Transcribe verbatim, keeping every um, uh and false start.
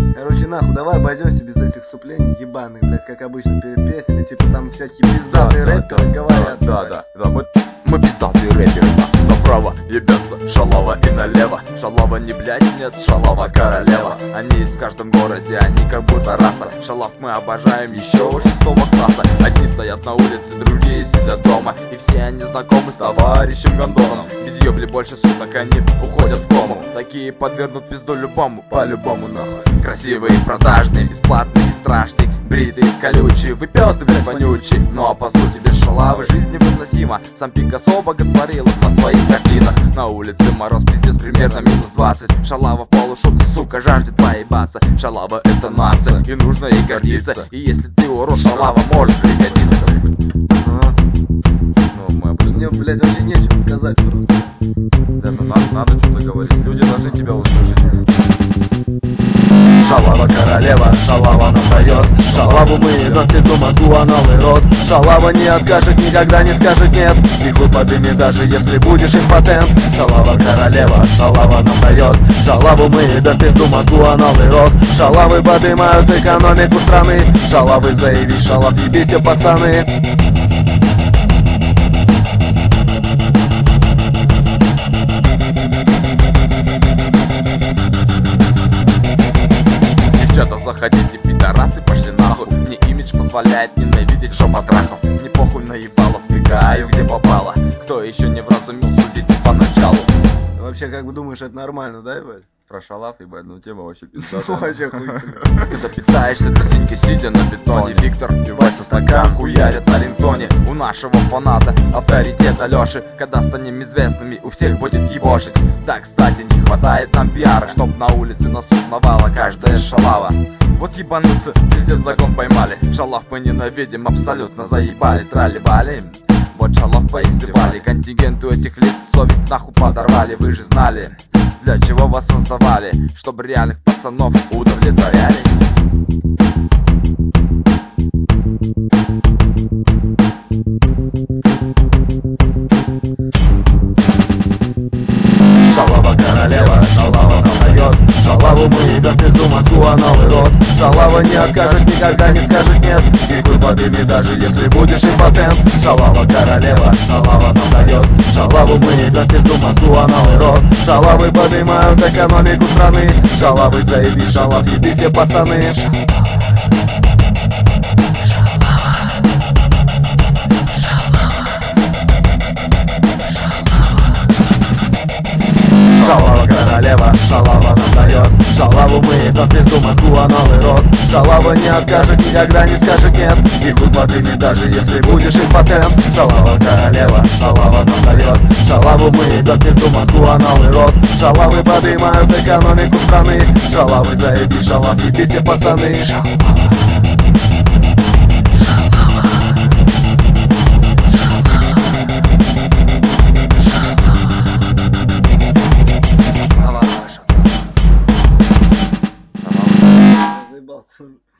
Короче, нахуй, давай обойдемся без этих вступлений ебаных, блядь, как обычно перед песнями, типа там всякие пиздатые да, рэперы да, говорят. Да, да, да, мы, мы пиздатые рэперы, да. Направо ебется шалава и налево. Шалава не блядь, нет, шалава королева. Они есть в каждом городе, они как будто раса. Шалав мы обожаем еще у шестого класса. Одни стоят на улице, другие сидят дома. И все они знакомы с товарищем Гондоном. Без ёбли больше суток они уходят в кому. Такие подвернут пизду любому, по-любому нахуй. Красивые, продажные, бесплатные, страшные, бритые, колючие, выпёздывают вонючие. Ну а по сути без шалавы жизнь невыносима. Сам Пикассо боготворил их на своих картинах. На улице мороз пиздец примерно минус двадцать. Шалава в полушубке, сука, жаждет поебаться. Шалава это нация, и нужно ей гордиться. И если ты урод, шалава может пригодиться. А? Ну, мы обычно... Мне, блядь, вообще нечего сказать просто. Да, ну надо, надо что-то говорить. Люди должны тебя услышать. Шалава королева, шалава нам дает. Шалаву мы идем в пизду мозгу, а новый род. Шалава не откажет, никогда не скажет нет. И хуй подыми, даже если будешь импотент. Шалава королева, шалава нам дает. Шалаву мы идем в пизду мозгу, а новый род. Шалавы подымают экономику страны. Шалавы заявить, шалав ебите, пацаны. Заходите, пидорасы, пошли нахуй. Мне имидж позволяет ненавидеть шопотрахов. Не похуй наебалов, фигаю где попало. Кто еще не вразумил, судите поначалу. Вообще, как бы думаешь, это нормально, да, ебать? Про шалав, ебать, ну тема вообще пиздатая. Вообще хуйня. Когда питаешься трясинкой, сидя на бетоне. Виктор, пивай со стакан, хуярит на рингтоне. У нашего фаната авторитет Алёши. Когда станем известными, у всех будет ебошить. Да, кстати, не хватает нам пиара, чтоб на улице нас узнавала каждая шалава. Вот ебануться, пиздец закон поймали. Шалав мы ненавидим, абсолютно заебали. Трали-бали, вот шалав поиздевали. Контингент у этих лиц совесть нахуй подорвали. Вы же знали, для чего вас создавали, чтобы реальных пацанов удовлетворяли. Шалава королева, шалава нам дает. Шалаву мы идем в пизду мозгу, а новый род. Шалава не откажет, никогда не скажет нет. И хуй подыми, даже если будешь импотент. Шалава королева, шалава нам дает. Шалаву мы идем в пизду мозгу, а новый род. Шалавы подымают экономику страны. Шалавы заеби, шалав ебите, пацаны. Шалава королева, шалава нам дает. Шалаву мы идем в пизду мозгу, а новый род. Шалава не откажет, никогда не скажет нет. И хуй подыми, даже если будешь импотент. Шалава королева, шалава нам дает. Шалаву мы идем в пизду мозгу, а новый род. Шалавы подымают экономику страны. Шалавы заеби, шалав ебите, пацаны. Шалава.